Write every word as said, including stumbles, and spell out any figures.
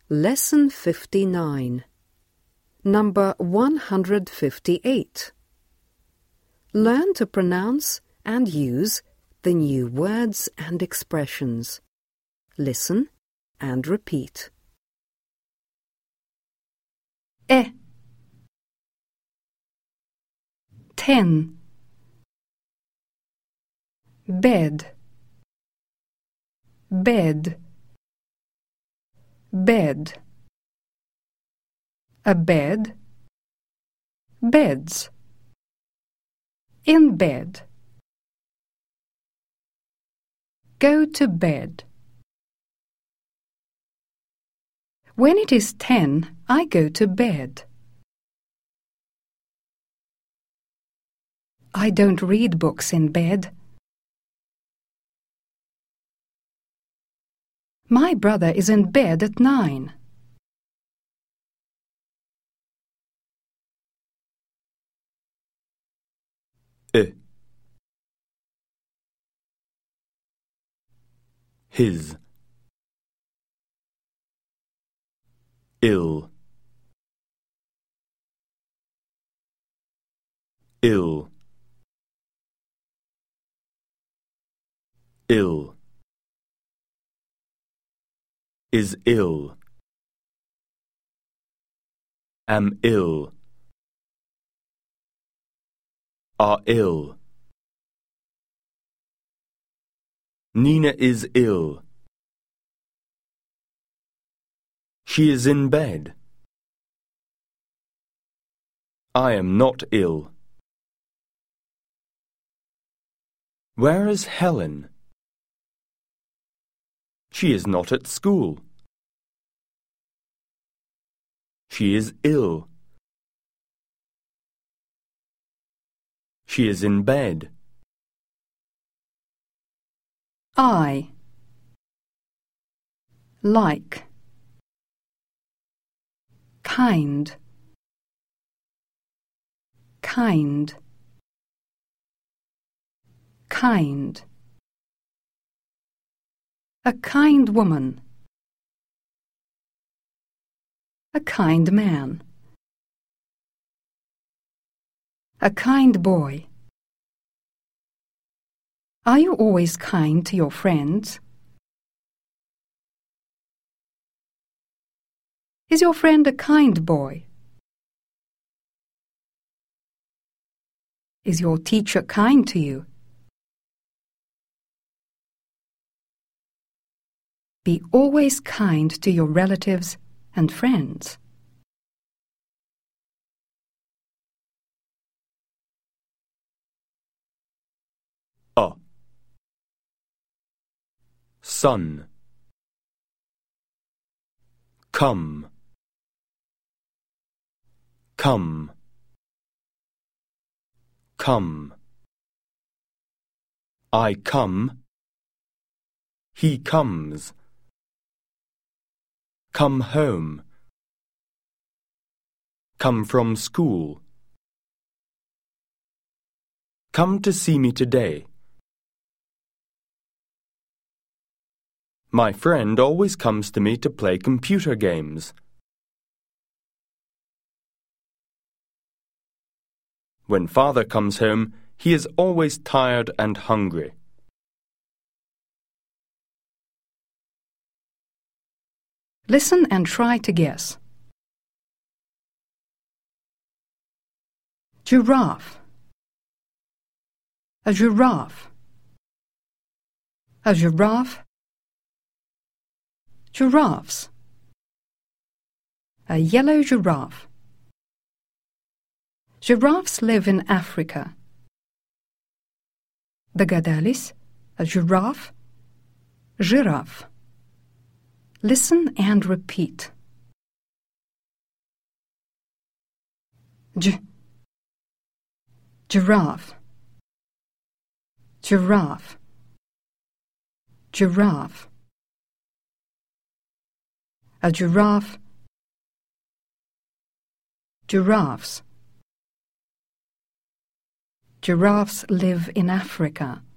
Lesson fifty-nine. Number one hundred fifty-eight. Learn to pronounce and use the new words and expressions. Listen and repeat. E. Ten. Bed. Bed. Bed. A bed. Beds. In bed. Go to bed. When it is ten, I go to bed. I don't read books in bed. My brother is in bed at nine. E. His. Ill. Ill. Ill. Is ill. Am ill. Are ill. Nina is ill. She is in bed. I am not ill. Where is Helen? She is not at school. She is ill. She is in bed. I. Like. Kind. Kind. Kind. A kind woman. A kind man. A kind boy. Are you always kind to your friends? Is your friend a kind boy? Is your teacher kind to you? Be always kind to your relatives and friends. A. Sun. Come. Come. Come. I come. He comes. Come home. Come from school. Come to see me today. My friend always comes to me to play computer games. When father comes home, he is always tired and hungry. Listen and try to guess. Giraffe. A giraffe. A giraffe. Giraffes. A yellow giraffe. Giraffes live in Africa. Догадались? A giraffe. Giraffe. Listen and repeat. J. Giraffe. Giraffe. Giraffe. A giraffe. Giraffes. Giraffes live in Africa.